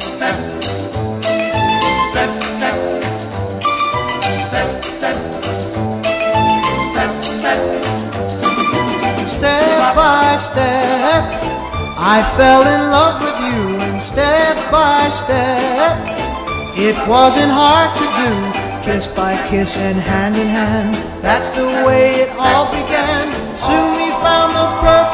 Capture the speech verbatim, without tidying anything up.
step, step, step, step, step, step, step. Step by step, I fell in love with you, and step by step, it wasn't hard to do. Kiss by kiss and hand in hand, that's the way it all began. Soon we found the perfect